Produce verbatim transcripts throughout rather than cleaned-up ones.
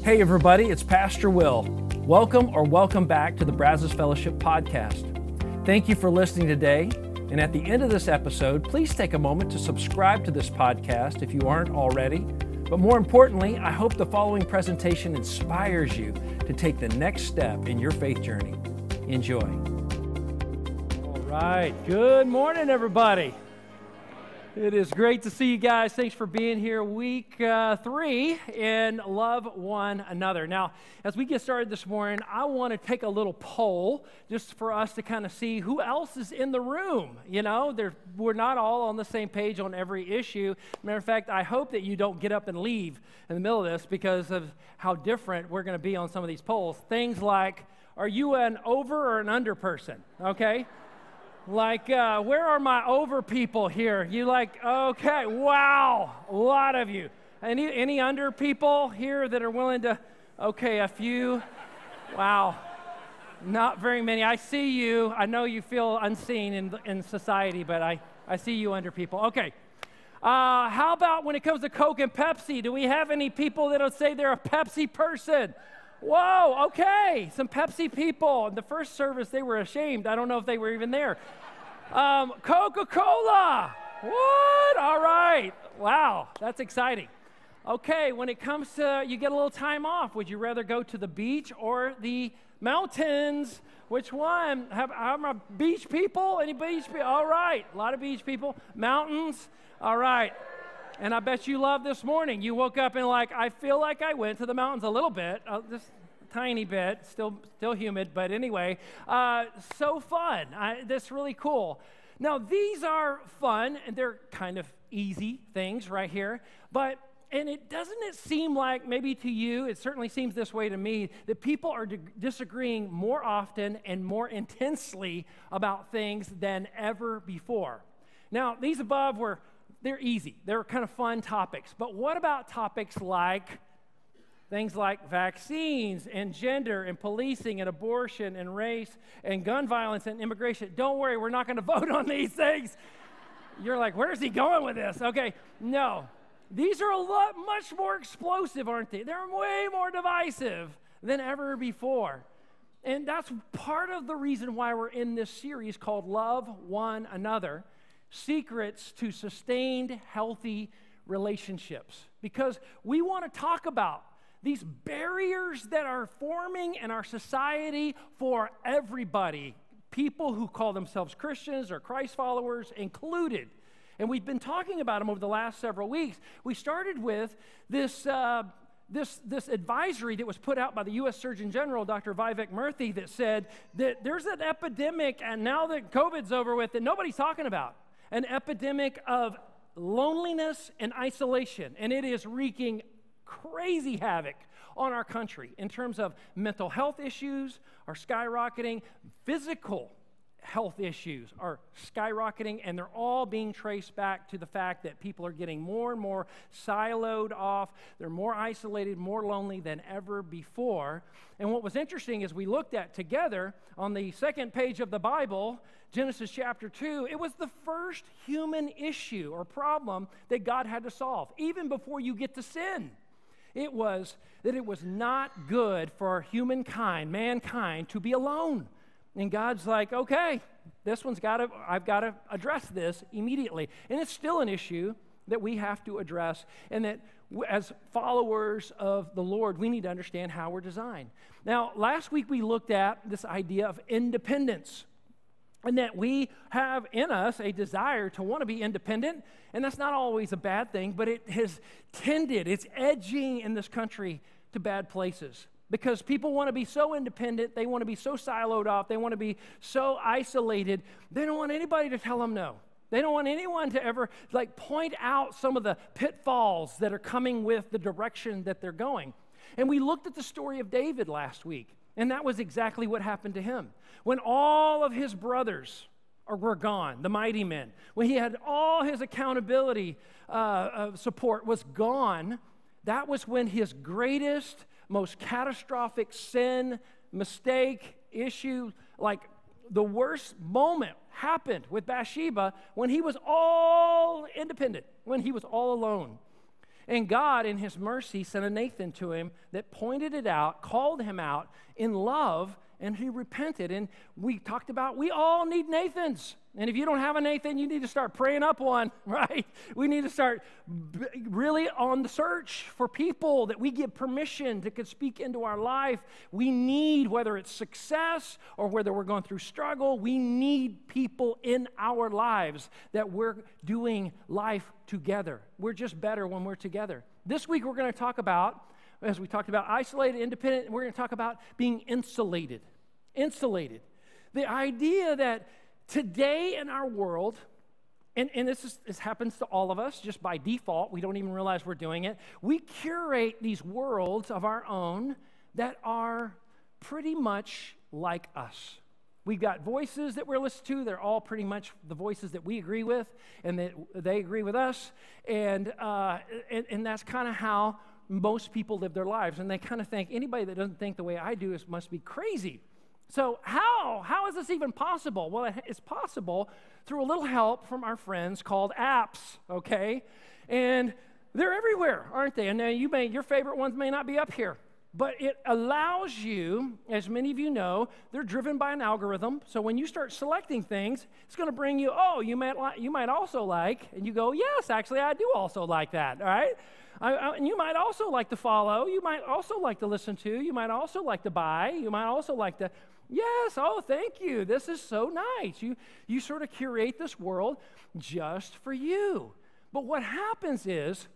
Hey everybody, it's Pastor Will. Welcome or welcome back to the Brazos Fellowship Podcast. Thank you for listening today. And at the end of this episode, please take a moment to subscribe to this podcast if you aren't already. But more importantly, I hope the following presentation inspires you to take the next step in your faith journey. Enjoy. All right. Good morning, everybody. It is great to see you guys. Thanks for being here. Week uh, three in Love One Another. Now, as we get started this morning, I want to take a little poll just for us to kind of see who else is in the room. You know, There, we're not all on the same page on every issue. Matter of fact, I hope that you don't get up and leave in the middle of this because of how different we're going to be on some of these polls. Things like, are you an over or an under person? Okay? Like, uh, where are my over people here? You like, okay, wow, a lot of you. Any any under people here that are willing to, okay, a few, wow, not very many. I see you. I know you feel unseen in in society, but I, I see you under people. Okay. Uh, how about when it comes to Coke and Pepsi? Do we have any people that'll say they're a Pepsi person? Whoa, okay, some Pepsi people. In the first service, they were ashamed. I don't know if they were even there. Um, Coca-Cola. What? All right. Wow, that's exciting. Okay, when it comes to, you get a little time off, would you rather go to the beach or the mountains? Which one? Have, have a beach people? Any beach people? All right, a lot of beach people. Mountains? All right. And I bet you love this morning. You woke up and like, I feel like I went to the mountains a little bit, uh, just a tiny bit, still still humid, but anyway, uh, so fun. I, that's really cool. Now, these are fun, and they're kind of easy things right here, but, and it doesn't it seem like, maybe to you, it certainly seems this way to me, that people are di- disagreeing more often and more intensely about things than ever before. Now, these above were They're easy. They're kind of fun topics. But what about topics like things like vaccines and gender and policing and abortion and race and gun violence and immigration? Don't worry, we're not going to vote on these things. You're like, where's he going with this? Okay, no. These are a lot, much more explosive, aren't they? They're way more divisive than ever before. And that's part of the reason why we're in this series called Love One Another. Secrets to sustained, healthy relationships. Because we want to talk about these barriers that are forming in our society for everybody, people who call themselves Christians or Christ followers included. And we've been talking about them over the last several weeks. We started with this uh, This, this advisory that was put out by the U S Surgeon General, Doctor Vivek Murthy, that said that there's an epidemic, and now that COVID's over with, that nobody's talking about. An epidemic of loneliness and isolation, and it is wreaking crazy havoc on our country in terms of mental health issues are skyrocketing, physical health issues are skyrocketing, and they're all being traced back to the fact that people are getting more and more siloed off. They're more isolated, more lonely than ever before. And what was interesting is we looked at together on the second page of the Bible, Genesis chapter two, it was the first human issue or problem that God had to solve, even before you get to sin. It was that it was not good for humankind, mankind, to be alone. And God's like, okay, this one's got to, I've got to address this immediately. And it's still an issue that we have to address, and that as followers of the Lord, we need to understand how we're designed. Now, last week we looked at this idea of independence, and that we have in us a desire to want to be independent, and that's not always a bad thing, but it has tended, it's edging in this country to bad places. Because people want to be so independent, they want to be so siloed off, they want to be so isolated, they don't want anybody to tell them no. They don't want anyone to ever like point out some of the pitfalls that are coming with the direction that they're going. And we looked at the story of David last week, and that was exactly what happened to him. When all of his brothers were gone, the mighty men, when he had all his accountability uh, uh, support was gone, that was when his greatest, most catastrophic sin, mistake, issue, like the worst moment happened with Bathsheba when he was all independent, when he was all alone. And God, in his mercy, sent a Nathan to him that pointed it out, called him out in love, and he repented. And we talked about we all need Nathans. And if you don't have a Nathan, you need to start praying up one, right? We need to start b- really on the search for people that we give permission to could speak into our life. We need, whether it's success or whether we're going through struggle, we need people in our lives that we're doing life together. We're just better when we're together. This week we're going to talk about, as we talked about isolated, independent, we're going to talk about being insulated. Insulated. The idea that today in our world, and, and this, is, this happens to all of us just by default, we don't even realize we're doing it, we curate these worlds of our own that are pretty much like us. We've got voices that we're listening to. They're all pretty much the voices that we agree with and that they agree with us. And, uh, and, and that's kind of how most people live their lives. And they kind of think, anybody that doesn't think the way I do is, must be crazy. So how? How is this even possible? Well, it's possible through a little help from our friends called apps, okay? And they're everywhere, aren't they? And now you may, your favorite ones may not be up here, but it allows you, as many of you know, they're driven by an algorithm. So when you start selecting things, it's going to bring you, oh, you might li- you might also like, and you go, yes, actually, I do also like that, all right? I, I, and you might also like to follow. You might also like to listen to. You might also like to buy. You might also like to, yes, oh, thank you. This is so nice. You, you sort of curate this world just for you. But what happens is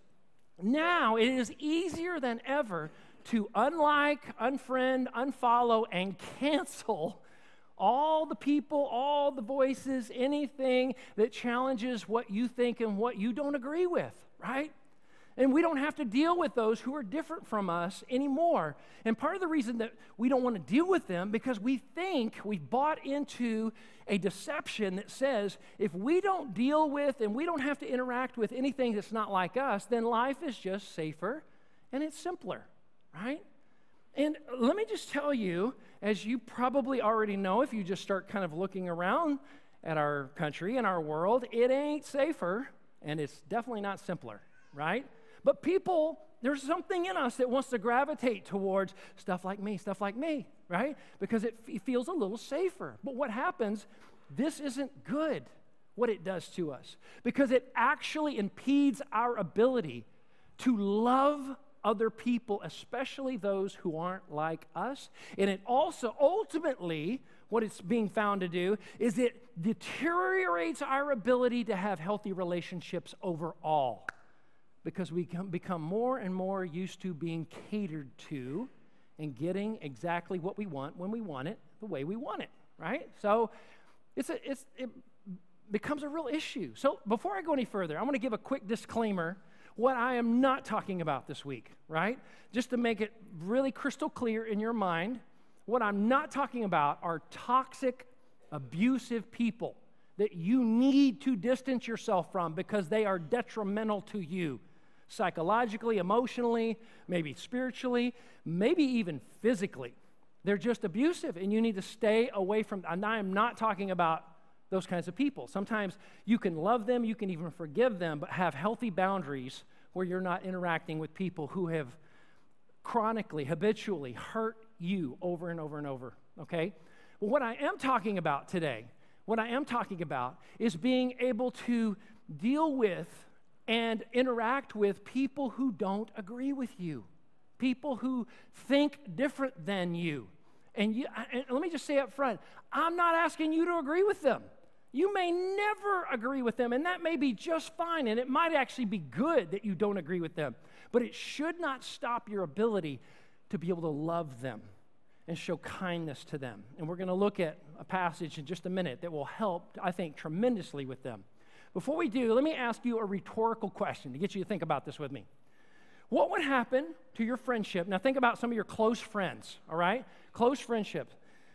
now it is easier than ever to unlike, unfriend, unfollow, and cancel all the people, all the voices, anything that challenges what you think and what you don't agree with, right? And we don't have to deal with those who are different from us anymore. And part of the reason that we don't want to deal with them because we think we've bought into a deception that says if we don't deal with and we don't have to interact with anything that's not like us, then life is just safer and it's simpler, right? And let me just tell you, as you probably already know, if you just start kind of looking around at our country and our world, it ain't safer and it's definitely not simpler, right? But people, there's something in us that wants to gravitate towards stuff like me, stuff like me, right? Because it f- feels a little safer. But what happens, this isn't good, what it does to us, because it actually impedes our ability to love other people, especially those who aren't like us. And it also, ultimately, what it's being found to do is it deteriorates our ability to have healthy relationships overall. Because we can become more and more used to being catered to and getting exactly what we want when we want it, the way we want it, right? So it's a, it's, it becomes a real issue. So before I go any further, I want to give a quick disclaimer what I am not talking about this week, right? Just to make it really crystal clear in your mind, what I'm not talking about are toxic, abusive people that you need to distance yourself from because they are detrimental to you. Psychologically, emotionally, maybe spiritually, maybe even physically. They're just abusive, and you need to stay away from them. And I am not talking about those kinds of people. Sometimes you can love them, you can even forgive them, but have healthy boundaries where you're not interacting with people who have chronically, habitually hurt you over and over and over, okay? Well, what I am talking about today, what I am talking about is being able to deal with and interact with people who don't agree with you, people who think different than you. And, you, and let me just say up front, I'm not asking you to agree with them. You may never agree with them, and that may be just fine, and it might actually be good that you don't agree with them, but it should not stop your ability to be able to love them and show kindness to them. And we're going to look at a passage in just a minute that will help, I think, tremendously with them. Before we do, let me ask you a rhetorical question to get you to think about this with me. What would happen to your friendship? Now think about some of your close friends, all right? Close friendships.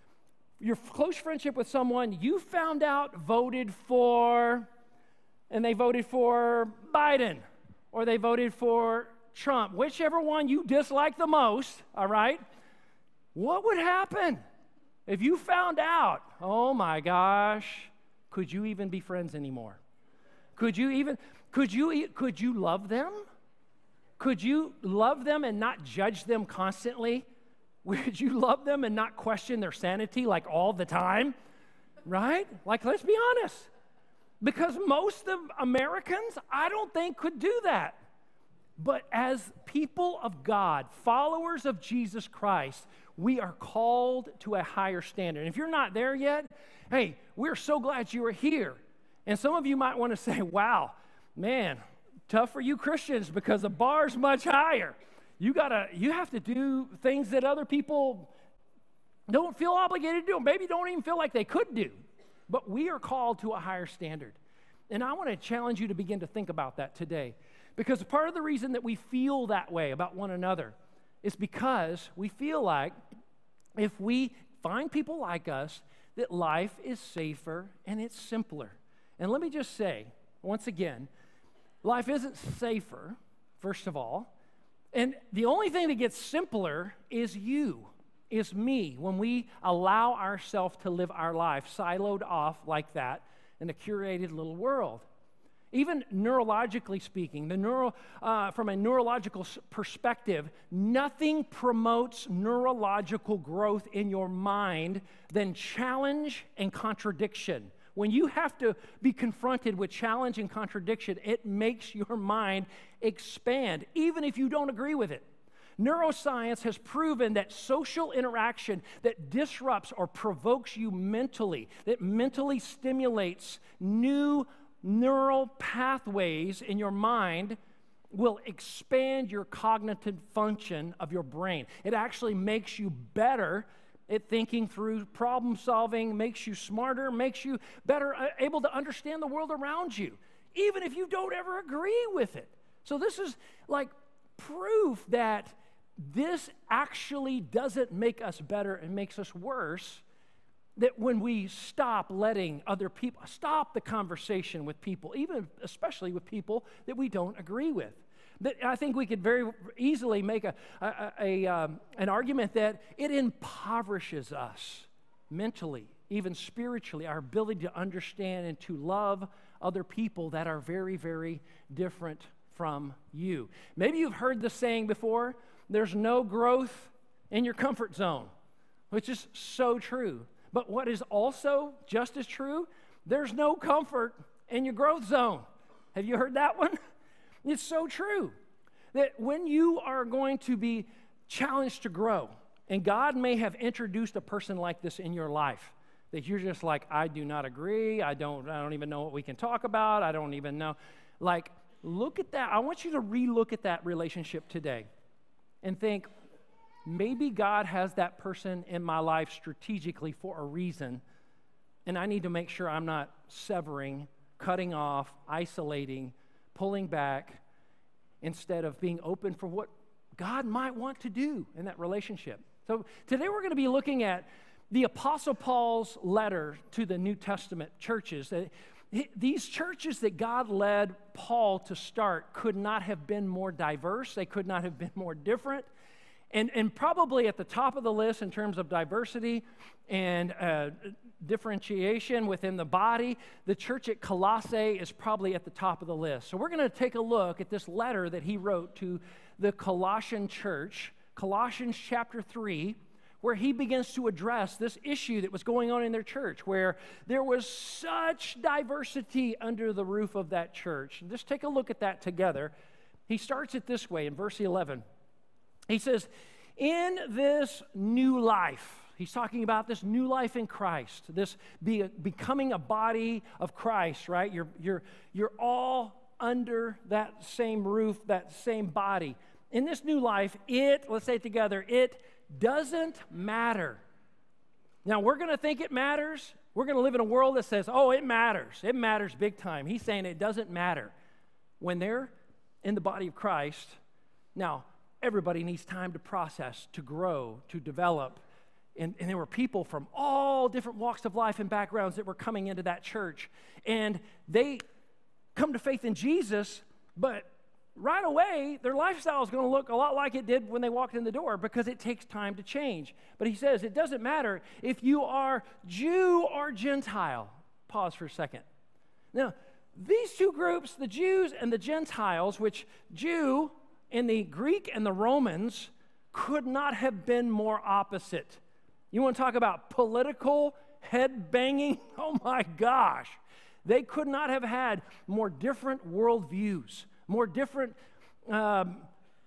Your close friendship with someone you found out voted for, and they voted for Biden, or they voted for Trump, whichever one you dislike the most, all right? What would happen if you found out, oh my gosh, could you even be friends anymore? Could you even, could you, could you love them? Could you love them and not judge them constantly? Would you love them and not question their sanity like all the time? Right? Like, let's be honest. Because most of Americans, I don't think, could do that. But as people of God, followers of Jesus Christ, we are called to a higher standard. And if you're not there yet, hey, we're so glad you are here. And some of you might want to say, wow, man, tough for you Christians because the bar's much higher. You gotta, you have to do things that other people don't feel obligated to do, maybe don't even feel like they could do. But we are called to a higher standard. And I want to challenge you to begin to think about that today. Because part of the reason that we feel that way about one another is because we feel like if we find people like us, that life is safer and it's simpler. And let me just say, once again, life isn't safer, first of all. And the only thing that gets simpler is you, is me, when we allow ourselves to live our life siloed off like that in a curated little world. Even neurologically speaking, the neuro, uh, from a neurological perspective, nothing promotes neurological growth in your mind than challenge and contradiction. When you have to be confronted with challenge and contradiction, it makes your mind expand, even if you don't agree with it. Neuroscience has proven that social interaction that disrupts or provokes you mentally, that mentally stimulates new neural pathways in your mind, will expand your cognitive function of your brain. It actually makes you better at thinking through problem solving, makes you smarter, makes you better uh, able to understand the world around you, even if you don't ever agree with it. So this is like proof that this actually doesn't make us better and makes us worse, that when we stop letting other people, stop the conversation with people, even especially with people that we don't agree with. That I think we could very easily make a, a, a um, an argument that it impoverishes us mentally, even spiritually, our ability to understand and to love other people that are very, very different from you. Maybe you've heard the saying before, there's no growth in your comfort zone, which is so true. But what is also just as true, there's no comfort in your growth zone. Have you heard that one? It's so true that when you are going to be challenged to grow, and God may have introduced a person like this in your life, that you're just like, I do not agree, I don't, I don't even know what we can talk about, I don't even know. Like, look at that. I want you to re-look at that relationship today and think, maybe God has that person in my life strategically for a reason, and I need to make sure I'm not severing, cutting off, isolating, pulling back, instead of being open for what God might want to do in that relationship. So today we're going to be looking at the Apostle Paul's letter to the New Testament churches. These churches that God led Paul to start could not have been more diverse. They could not have been more different. And, and probably at the top of the list in terms of diversity and uh, differentiation within the body, the church at Colossae is probably at the top of the list. So we're going to take a look at this letter that he wrote to the Colossian church, Colossians chapter three, where he begins to address this issue that was going on in their church, where there was such diversity under the roof of that church. And just take a look at that together. He starts it this way in verse eleven. He says, in this new life, he's talking about this new life in Christ, this be, becoming a body of Christ, right? You're, you're, you're all under that same roof, that same body. In this new life, it, let's say it together, it doesn't matter. Now, we're going to think it matters. We're going to live in a world that says, oh, it matters. It matters big time. He's saying it doesn't matter. When they're in the body of Christ, now, everybody needs time to process, to grow, to develop. And, and there were people from all different walks of life and backgrounds that were coming into that church. And they come to faith in Jesus, but right away, their lifestyle is going to look a lot like it did when they walked in the door because it takes time to change. But he says it doesn't matter if you are Jew or Gentile. Pause for a second. Now, these two groups, the Jews and the Gentiles, which Jew And the Greek and the Romans could not have been more opposite. You want to talk about political head banging? Oh my gosh. They could not have had more different worldviews, more different um,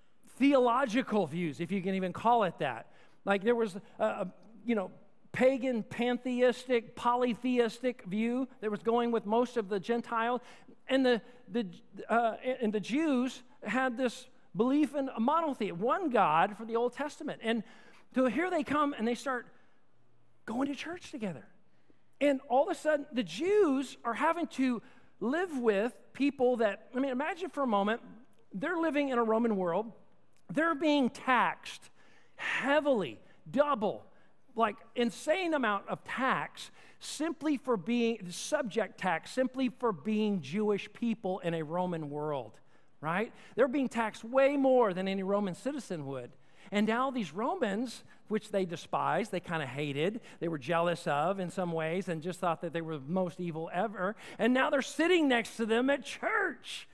theological views, if you can even call it that. Like there was, a, you know, pagan, pantheistic, polytheistic view that was going with most of the Gentiles, and the the uh, and the Jews had this belief in a monotheism, one God for the Old Testament. And so here they come and they start going to church together. And all of a sudden, the Jews are having to live with people that, I mean, imagine for a moment, they're living in a Roman world. They're being taxed heavily, double, like insane amount of tax simply for being, subject tax, simply for being Jewish people in a Roman world, right? They're being taxed way more than any Roman citizen would. And now these Romans, which they despised, they kind of hated, they were jealous of in some ways and just thought that they were the most evil ever. And now they're sitting next to them at church.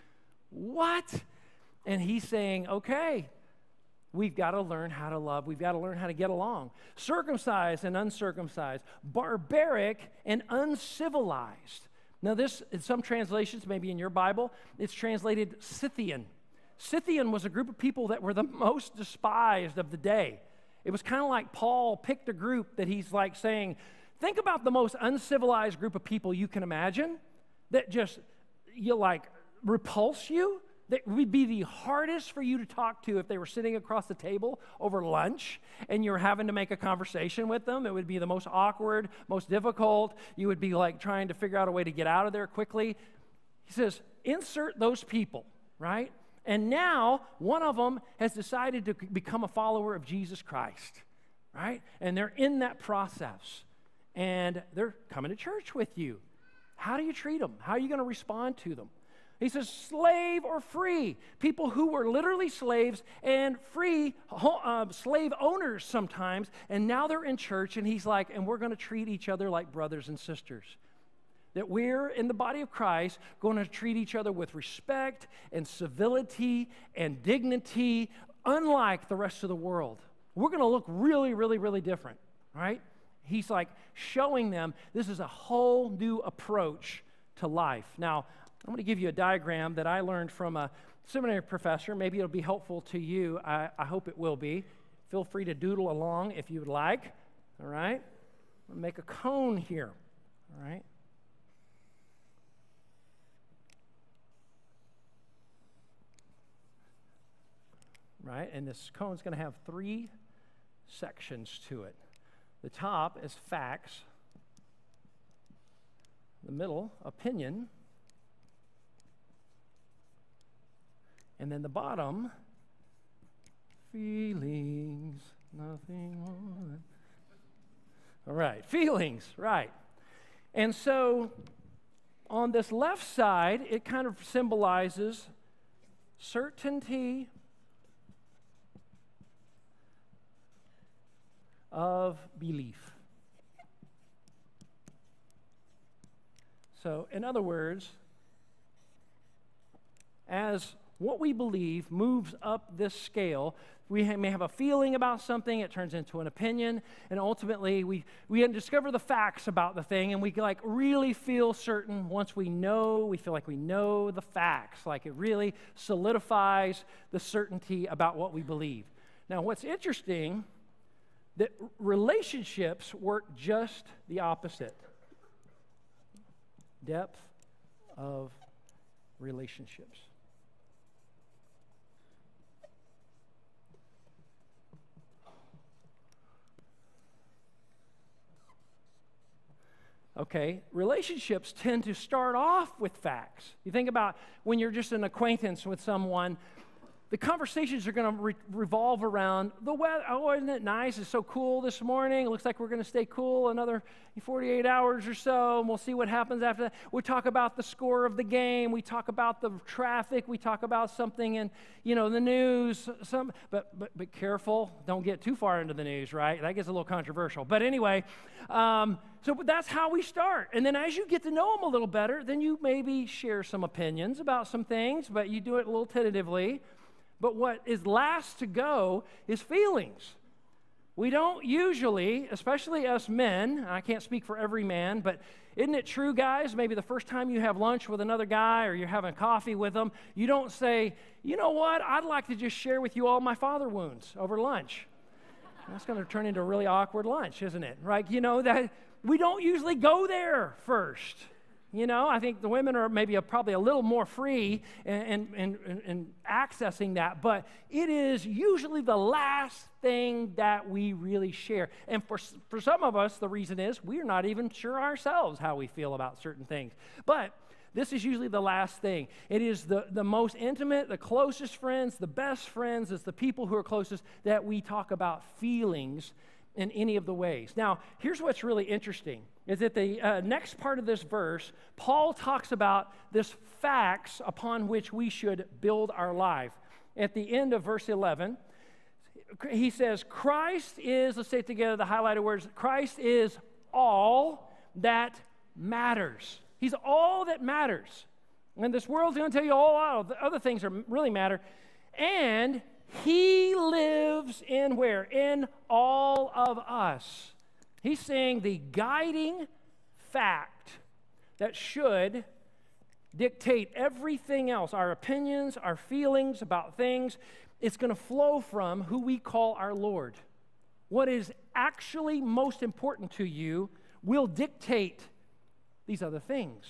What? And he's saying, okay, we've got to learn how to love. We've got to learn how to get along. Circumcised and uncircumcised, barbaric and uncivilized. Now this, in some translations, maybe in your Bible, it's translated Scythian. Scythian was a group of people that were the most despised of the day. It was kind of like Paul picked a group that he's like saying, think about the most uncivilized group of people you can imagine that just, you like, repulse you. That would be the hardest for you to talk to if they were sitting across the table over lunch and you're having to make a conversation with them. It would be the most awkward, most difficult. You would be like trying to figure out a way to get out of there quickly. He says, insert those people, right? And now one of them has decided to become a follower of Jesus Christ, right? And they're in that process. And they're coming to church with you. How do you treat them? How are you going to respond to them? He says, slave or free. People who were literally slaves and free uh, slave owners sometimes. And now they're in church, and he's like, and we're going to treat each other like brothers and sisters. That we're, in the body of Christ, going to treat each other with respect and civility and dignity, unlike the rest of the world. We're going to look really, really, really different, right? He's like showing them this is a whole new approach to life. Now, I'm going to give you a diagram that I learned from a seminary professor. Maybe it'll be helpful to you. I, I hope it will be. Feel free to doodle along if you would like, all right? I'm going to make a cone here, all right? Right, and this cone is going to have three sections to it. The top is facts. The middle, opinion. And then the bottom, feelings, nothing more than... All right, feelings, right. And so on this left side, it kind of symbolizes certainty of belief. So, in other words, as what we believe moves up this scale, we may have a feeling about something, it turns into an opinion, and ultimately we, we discover the facts about the thing, and we like really feel certain once we know, we feel like we know the facts, like it really solidifies the certainty about what we believe. Now, what's interesting, that relationships work just the opposite. Depth of relationships. Okay, relationships tend to start off with facts. You think about when you're just an acquaintance with someone, the conversations are going to re- revolve around the weather. Oh, isn't it nice? It's so cool this morning. It looks like we're going to stay cool another forty-eight hours or so, and we'll see what happens after that. We talk about the score of the game. We talk about the traffic. We talk about something in, you know, the news. Some, but but but careful, don't get too far into the news, right? That gets a little controversial. But anyway, um, so that's how we start. And then as you get to know them a little better, then you maybe share some opinions about some things, but you do it a little tentatively. But what is last to go is feelings. We don't usually, especially us men, I can't speak for every man, but isn't it true, guys, maybe the first time you have lunch with another guy or you're having coffee with them, you don't say, you know what, I'd like to just share with you all my father wounds over lunch. That's going to turn into a really awkward lunch, isn't it? Right? You know, that we don't usually go there first. You know, I think the women are maybe a, probably a little more free in, in, in, in accessing that, but it is usually the last thing that we really share. And for, for some of us, the reason is we're not even sure ourselves how we feel about certain things. But this is usually the last thing. It is the, the most intimate, the closest friends, the best friends, it's the people who are closest that we talk about feelings in any of the ways. Now, here's what's really interesting, is that the uh, next part of this verse, Paul talks about this facts upon which we should build our life. At the end of verse eleven, he says, Christ is, let's say it together, the highlighted words, Christ is all that matters. He's all that matters. And this world's going to tell you all of the other things that really matter. And He lives in where? In all of us. He's saying the guiding fact that should dictate everything else, our opinions, our feelings about things, it's going to flow from who we call our Lord. What is actually most important to you will dictate these other things.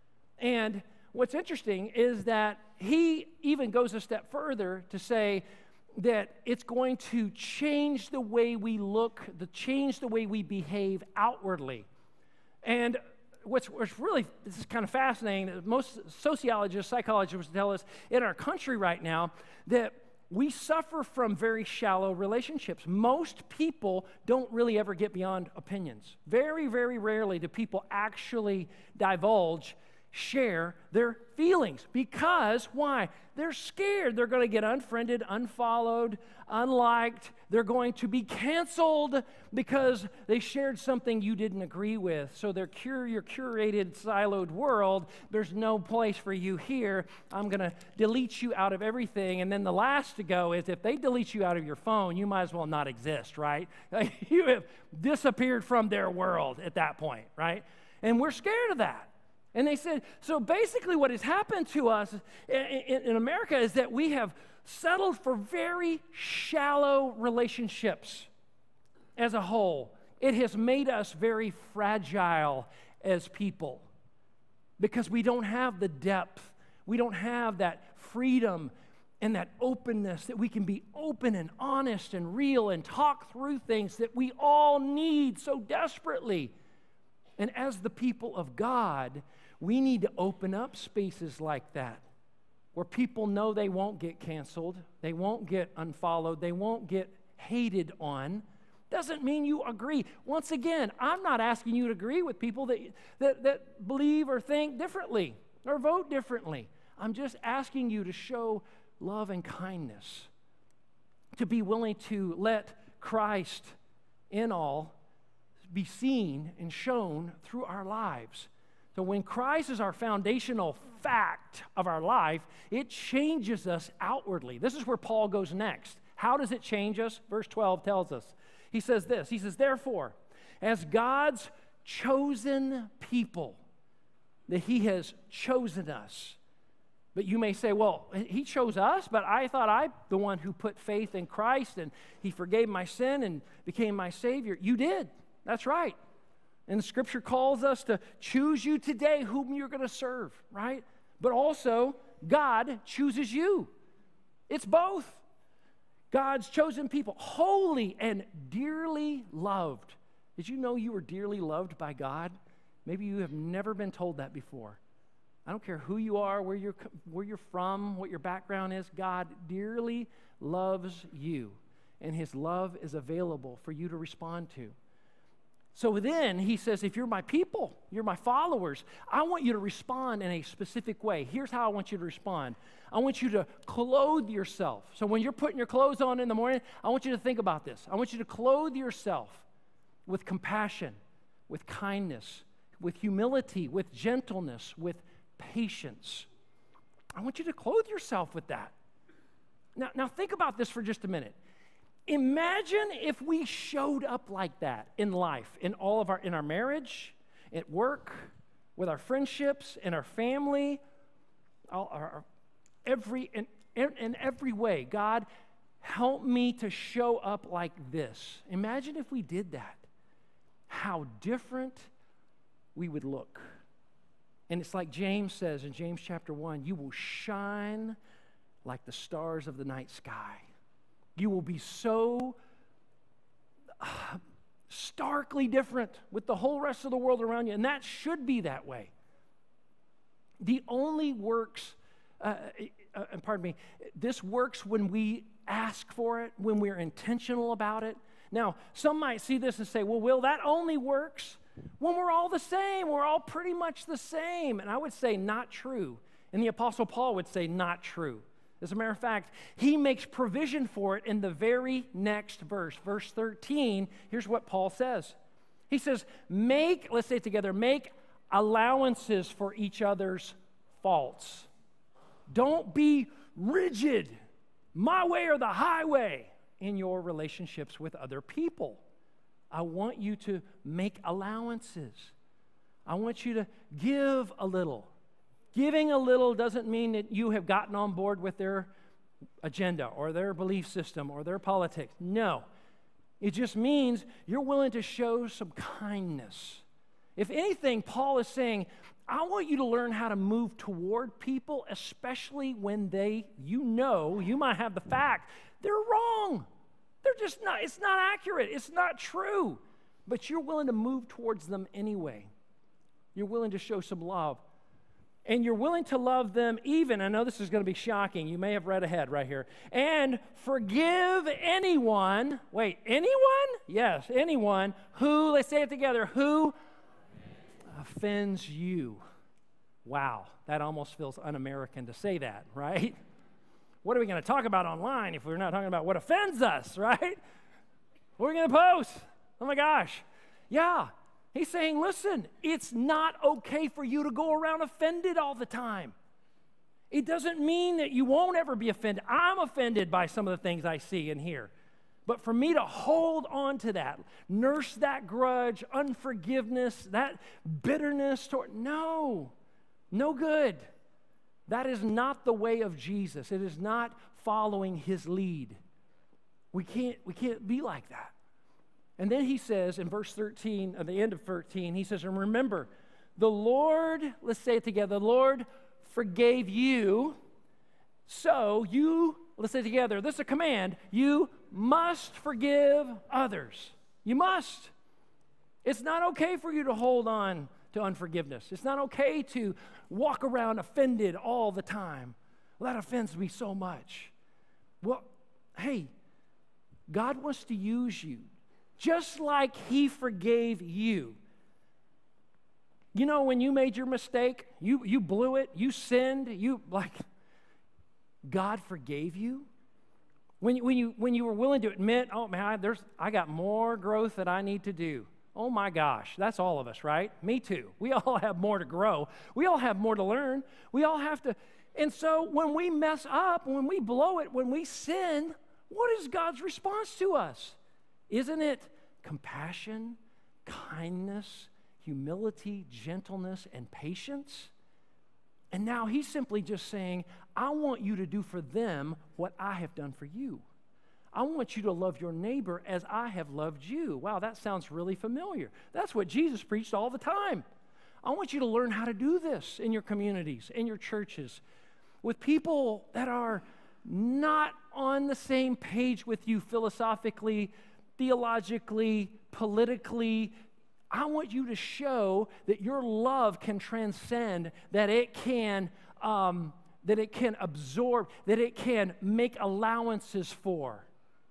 And what's interesting is that he even goes a step further to say that it's going to change the way we look, the change the way we behave outwardly. And what's, what's really, this is kind of fascinating, most sociologists, psychologists tell us in our country right now that we suffer from very shallow relationships. Most people don't really ever get beyond opinions. Very, very rarely do people actually divulge, share their feelings. Because, why? They're scared. They're going to get unfriended, unfollowed, unliked. They're going to be canceled because they shared something you didn't agree with. So they're cure your curated, siloed world. There's no place for you here. I'm going to delete you out of everything. And then the last to go is if they delete you out of your phone, you might as well not exist, right? You have disappeared from their world at that point, right? And we're scared of that. And they said, so basically what has happened to us in, in America is that we have settled for very shallow relationships as a whole. It has made us very fragile as people because we don't have the depth. We don't have that freedom and that openness that we can be open and honest and real and talk through things that we all need so desperately. And as the people of God, we need to open up spaces like that where people know they won't get canceled, they won't get unfollowed, they won't get hated on. Doesn't mean you agree. Once again, I'm not asking you to agree with people that, that, that believe or think differently or vote differently. I'm just asking you to show love and kindness, to be willing to let Christ in all be seen and shown through our lives. So when Christ is our foundational fact of our life, it changes us outwardly. This is where Paul goes next. How does it change us? Verse twelve tells us. He says this. He says, therefore, as God's chosen people, that he has chosen us. But you may say, well, he chose us, but I thought I'm the one who put faith in Christ and he forgave my sin and became my Savior. You did. That's right. And the Scripture calls us to choose you today whom you're going to serve, right? But also, God chooses you. It's both. God's chosen people, holy and dearly loved. Did you know you were dearly loved by God? Maybe you have never been told that before. I don't care who you are, where you're, where you're from, what your background is. God dearly loves you, and his love is available for you to respond to. So then he says, if you're my people, you're my followers, I want you to respond in a specific way. Here's how I want you to respond. I want you to clothe yourself. So when you're putting your clothes on in the morning, I want you to think about this. I want you to clothe yourself with compassion, with kindness, with humility, with gentleness, with patience. I want you to clothe yourself with that. Now, now think about this for just a minute. Imagine if we showed up like that in life, in all of our, in our marriage, at work, with our friendships, in our family, all our, our every in, in every way. God, help me to show up like this. Imagine if we did that. How different we would look. And it's like James says in James chapter one, you will shine like the stars of the night sky. You will be so uh, starkly different with the whole rest of the world around you, and that should be that way. The only works, uh, uh, pardon me, this works when we ask for it, when we're intentional about it. Now, some might see this and say, well, Will, that only works when we're all the same. We're all pretty much the same. And I would say not true. And the Apostle Paul would say not true. As a matter of fact, he makes provision for it in the very next verse. Verse thirteen, here's what Paul says. He says, make, let's say it together, make allowances for each other's faults. Don't be rigid, my way or the highway, in your relationships with other people. I want you to make allowances. I want you to give a little. Giving a little doesn't mean that you have gotten on board with their agenda or their belief system or their politics. No. It just means you're willing to show some kindness. If anything, Paul is saying, I want you to learn how to move toward people, especially when they, you know, you might have the fact, they're wrong. They're just not, it's not accurate. It's not true. But you're willing to move towards them anyway. You're willing to show some love. And you're willing to love them even, I know this is going to be shocking, you may have read ahead right here, and forgive anyone, wait, anyone? Yes, anyone who, let's say it together, who offends you. Wow, that almost feels un-American to say that, right? What are we going to talk about online if we're not talking about what offends us, right? What are we going to post? Oh my gosh. Yeah. He's saying, listen, it's not okay for you to go around offended all the time. It doesn't mean that you won't ever be offended. I'm offended by some of the things I see and hear. But for me to hold on to that, nurse that grudge, unforgiveness, that bitterness, toward, no, no good. That is not the way of Jesus. It is not following his lead. We can't, we can't be like that. And then he says in verse thirteen, at the end of thirteen, he says, and remember, the Lord, let's say it together, the Lord forgave you, so you, let's say it together, this is a command, you must forgive others. You must. It's not okay for you to hold on to unforgiveness. It's not okay to walk around offended all the time. Well, that offends me so much. Well, hey, God wants to use you. Just like he forgave you. You know, when you made your mistake, you, you blew it, you sinned, you, like, God forgave you. When you, when you, when you were willing to admit, oh, man, there's, I got more growth that I need to do. Oh, my gosh, that's all of us, right? Me too. We all have more to grow. We all have more to learn. We all have to, and so when we mess up, when we blow it, when we sin, what is God's response to us? Isn't it compassion, kindness, humility, gentleness, and patience? And now he's simply just saying, I want you to do for them what I have done for you. I want you to love your neighbor as I have loved you. Wow, that sounds really familiar. That's what Jesus preached all the time. I want you to learn how to do this in your communities, in your churches, with people that are not on the same page with you philosophically, theologically, politically. I want you to show that your love can transcend, that it can, um, that it can absorb, that it can make allowances for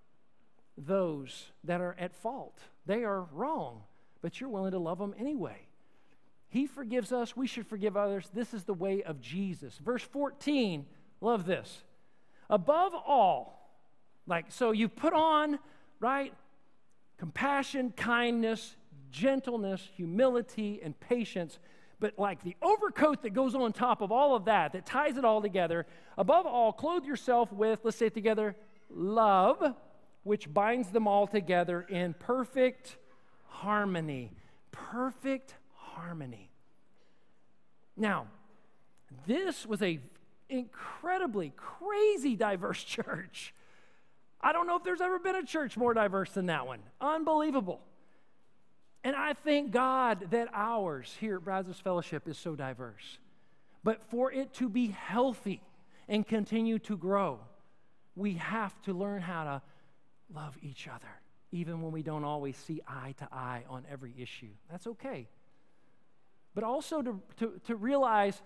those that are at fault. They are wrong, but you're willing to love them anyway. He forgives us, we should forgive others. This is the way of Jesus. Verse fourteen, love this. Above all, like, so you put on, right, compassion, kindness, gentleness, humility, and patience. But like the overcoat that goes on top of all of that, that ties it all together, above all, clothe yourself with, let's say it together, love, which binds them all together in perfect harmony. Perfect harmony. Now, this was a incredibly crazy diverse church. I don't know if there's ever been a church more diverse than that one. Unbelievable. And I thank God that ours here at Brazos Fellowship is so diverse. But for it to be healthy and continue to grow, we have to learn how to love each other, even when we don't always see eye to eye on every issue. That's okay. But also to, to, to realize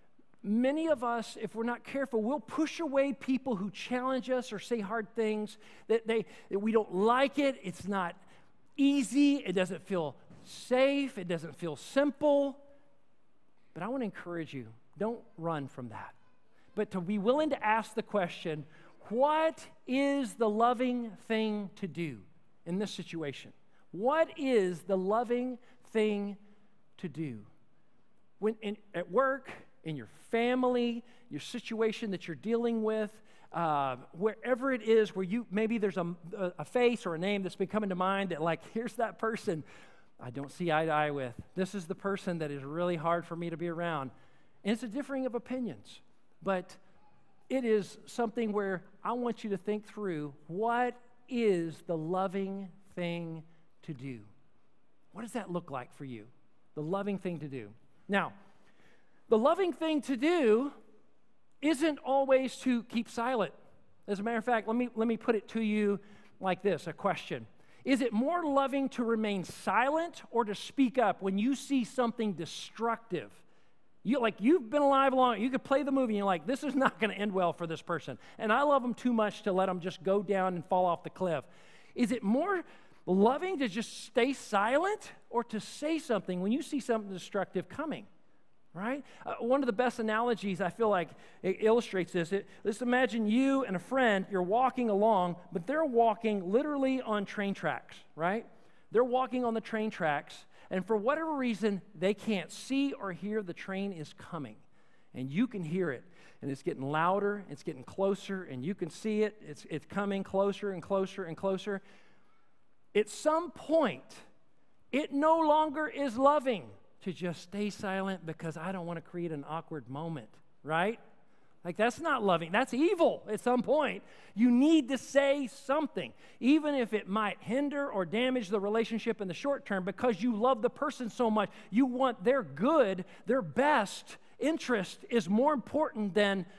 many of us, if we're not careful, we'll push away people who challenge us or say hard things, that, they, that we don't like it, it's not easy, it doesn't feel safe, it doesn't feel simple. But I want to encourage you, don't run from that. But to be willing to ask the question, what is the loving thing to do in this situation? What is the loving thing to do? When in, at work, in your family, your situation that you're dealing with, uh, wherever it is where you, maybe there's a, a face or a name that's been coming to mind that like, here's that person I don't see eye to eye with. This is the person that is really hard for me to be around. And it's a differing of opinions, but it is something where I want you to think through, what is the loving thing to do? What does that look like for you? The loving thing to do. Now, the loving thing to do isn't always to keep silent. As a matter of fact, let me, let me put it to you like this, a question. Is it more loving to remain silent or to speak up when you see something destructive? You, like you've been alive long, you could play the movie and you're like, this is not going to end well for this person. And I love them too much to let them just go down and fall off the cliff. Is it more loving to just stay silent or to say something when you see something destructive coming? Right? Uh, one of the best analogies I feel like it illustrates this. It, let's imagine you and a friend, you're walking along, but they're walking literally on train tracks, right? They're walking on the train tracks, and for whatever reason, they can't see or hear the train is coming. And you can hear it, and it's getting louder, it's getting closer, and you can see it, it's, it's coming closer and closer and closer. At some point, it no longer is loving to just stay silent because I don't want to create an awkward moment, right? Like that's not loving. That's evil at some point. You need to say something, even if it might hinder or damage the relationship in the short term because you love the person so much. You want their good, their best interest is more important than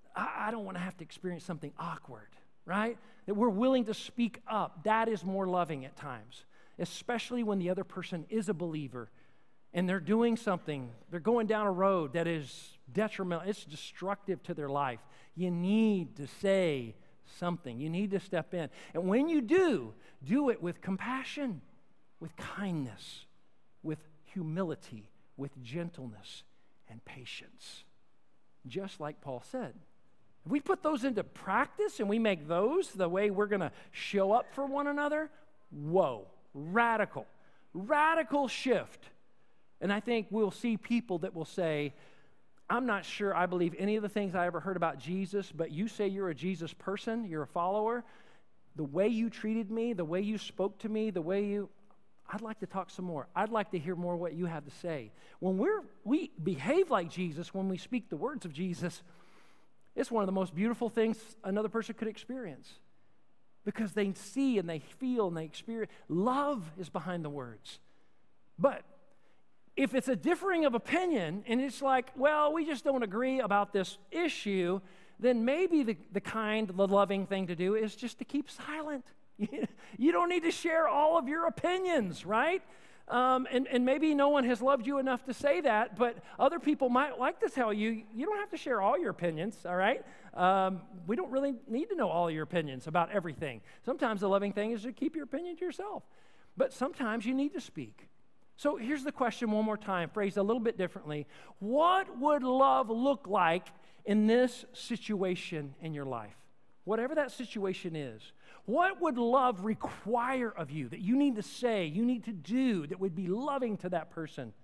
I don't want to have to experience something awkward, right? That we're willing to speak up. That is more loving at times, especially when the other person is a believer and they're doing something, they're going down a road that is detrimental, it's destructive to their life. You need to say something. You need to step in. And when you do, do it with compassion, with kindness, with humility, with gentleness and patience. Just like Paul said. If we put those into practice and we make those the way we're going to show up for one another, whoa, radical, radical shift. And I think we'll see people that will say, I'm not sure I believe any of the things I ever heard about Jesus, but you say you're a Jesus person, you're a follower. The way you treated me, the way you spoke to me, the way you, I'd like to talk some more. I'd like to hear more what you have to say. When we're, we behave like Jesus, when we speak the words of Jesus, it's one of the most beautiful things another person could experience because they see and they feel and they experience. Love is behind the words. But if it's a differing of opinion and it's like, well, we just don't agree about this issue, then maybe the, the kind, the loving thing to do is just to keep silent. You don't need to share all of your opinions, right? Um, and, and maybe no one has loved you enough to say that, but other people might like to tell you, you don't have to share all your opinions, all right? Um, we don't really need to know all your opinions about everything. Sometimes the loving thing is to keep your opinion to yourself, but sometimes you need to speak. So here's the question one more time, phrased a little bit differently. What would love look like in this situation in your life? Whatever that situation is, what would love require of you that you need to say, you need to do that would be loving to that person?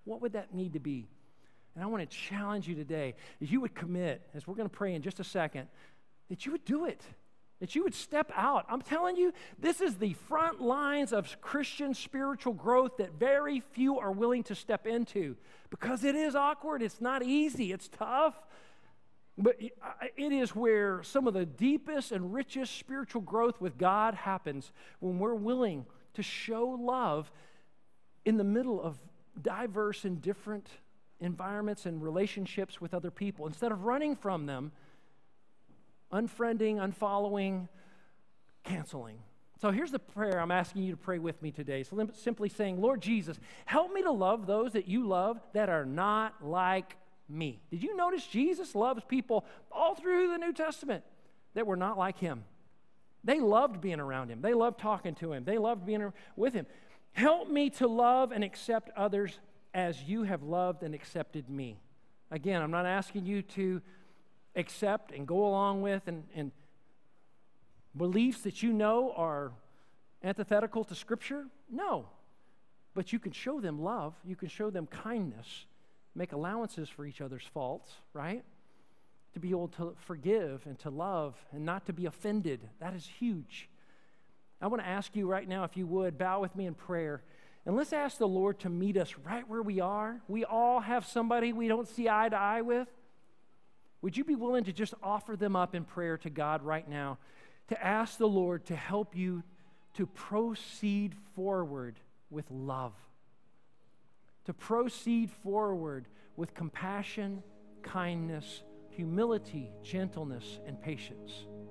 What would that need to be? And I want to challenge you today, as you would commit, as we're going to pray in just a second, that you would do it, that you would step out. I'm telling you, this is the front lines of Christian spiritual growth that very few are willing to step into, because it is awkward, it's not easy, it's tough. But it is where some of the deepest and richest spiritual growth with God happens, when we're willing to show love in the middle of diverse and different environments and relationships with other people. Instead of running from them, unfriending, unfollowing, canceling. So here's the prayer I'm asking you to pray with me today. So simply saying, Lord Jesus, help me to love those that you love that are not like me. Did you notice Jesus loves people all through the New Testament that were not like him? They loved being around him. They loved talking to him. They loved being with him. Help me to love and accept others as you have loved and accepted me. Again, I'm not asking you to accept and go along with and, and beliefs that you know are antithetical to Scripture. No. But you can show them love. You can show them kindness. Make allowances for each other's faults, right? To be able to forgive and to love and not to be offended. That is huge. I want to ask you right now, if you would, bow with me in prayer. And let's ask the Lord to meet us right where we are. We all have somebody we don't see eye to eye with. Would you be willing to just offer them up in prayer to God right now, to ask the Lord to help you to proceed forward with love? To proceed forward with compassion, kindness, humility, gentleness, and patience.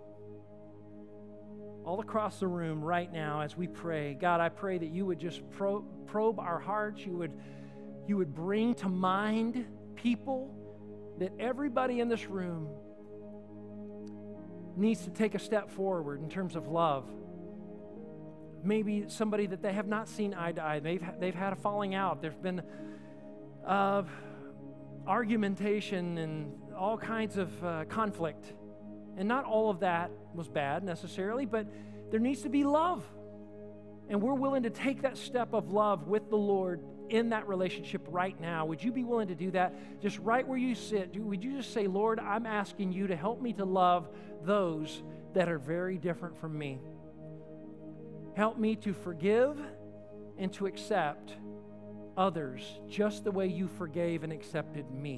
All across the room right now as we pray, God, I pray that you would just pro- probe our hearts. You would, you would bring to mind people that everybody in this room needs to take a step forward in terms of love. Maybe somebody that they have not seen eye to eye. They've, they've had a falling out. There's been uh, argumentation and all kinds of uh, conflict. And not all of that was bad necessarily, but there needs to be love. And we're willing to take that step of love with the Lord in that relationship right now. Would you be willing to do that? Just right where you sit, would you just say, Lord, I'm asking you to help me to love those that are very different from me. Help me to forgive and to accept others just the way you forgave and accepted me.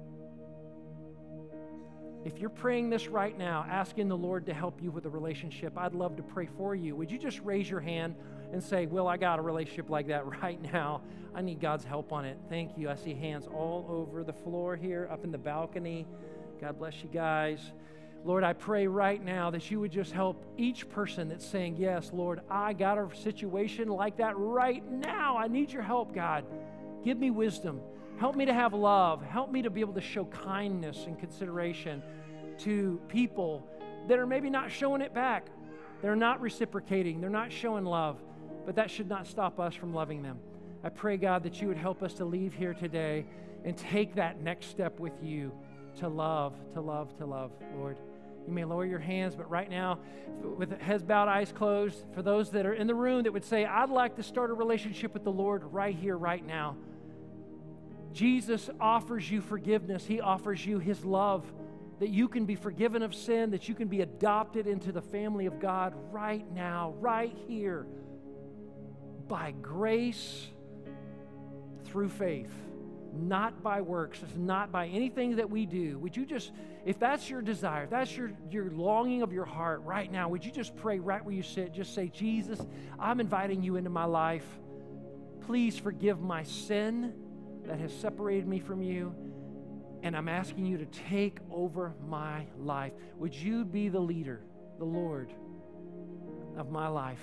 If you're praying this right now, asking the Lord to help you with a relationship, I'd love to pray for you. Would you just raise your hand and say, Will, I got a relationship like that right now. I need God's help on it. Thank you. I see hands all over the floor here, up in the balcony. God bless you guys. Lord, I pray right now that you would just help each person that's saying, yes, Lord, I got a situation like that right now. I need your help, God. Give me wisdom. Help me to have love. Help me to be able to show kindness and consideration to people that are maybe not showing it back. They're not reciprocating. They're not showing love. But that should not stop us from loving them. I pray, God, that you would help us to leave here today and take that next step with you to love, to love, to love, Lord. You may lower your hands, but right now, with heads bowed, eyes closed, for those that are in the room that would say, I'd like to start a relationship with the Lord right here, right now. Jesus offers you forgiveness. He offers you his love, that you can be forgiven of sin, that you can be adopted into the family of God right now, right here, by grace through faith. Not by works. It's not by anything that we do. Would you just, if that's your desire, if that's your, your longing of your heart right now, would you just pray right where you sit? Just say, Jesus, I'm inviting you into my life. Please forgive my sin that has separated me from you, and I'm asking you to take over my life. Would you be the leader, the Lord of my life?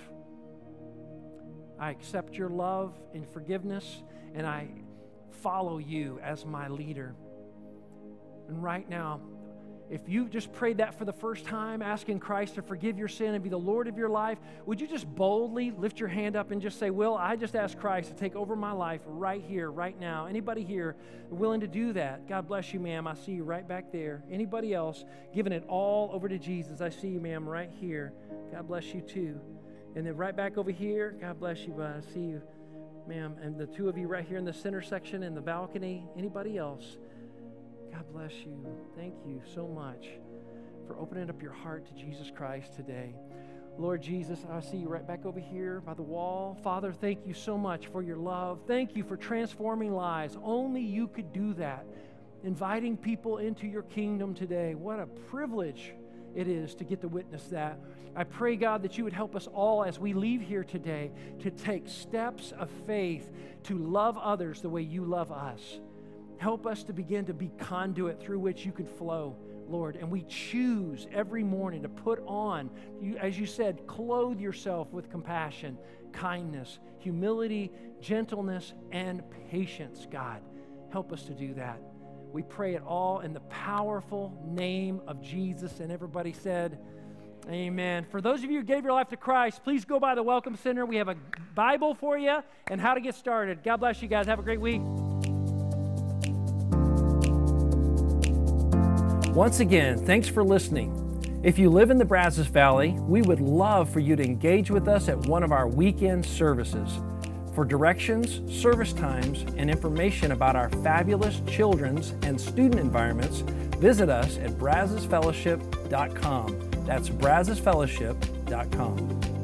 I accept your love and forgiveness, and I follow you as my leader. And right now, if you just prayed that for the first time, asking Christ to forgive your sin and be the Lord of your life, would you just boldly lift your hand up and just say, Will, I just ask Christ to take over my life right here, right now. Anybody here willing to do that? God bless you, ma'am. I see you right back there. Anybody else giving it all over to Jesus? I see you, ma'am, right here. God bless you too. And then right back over here, God bless you, bud. I see you. Ma'am, and the two of you right here in the center section in the balcony. Anybody else? God bless you. Thank you so much for opening up your heart to Jesus Christ today. Lord Jesus, I see you right back over here by the wall. Father, thank you so much for your love. Thank you for transforming lives. Only you could do that. Inviting people into your kingdom today. What a privilege it is to get to witness that. I pray, God, that you would help us all as we leave here today to take steps of faith to love others the way you love us. Help us to begin to be conduit through which you can flow, Lord. And we choose every morning to put on, you, as you said, clothe yourself with compassion, kindness, humility, gentleness, and patience, God. Help us to do that. We pray it all in the powerful name of Jesus. And everybody said, amen. For those of you who gave your life to Christ, please go by the Welcome Center. We have a Bible for you and how to get started. God bless you guys. Have a great week. Once again, thanks for listening. If you live in the Brazos Valley, we would love for you to engage with us at one of our weekend services. For directions, service times, and information about our fabulous children's and student environments, visit us at brazos fellowship dot com. That's brazos fellowship dot com.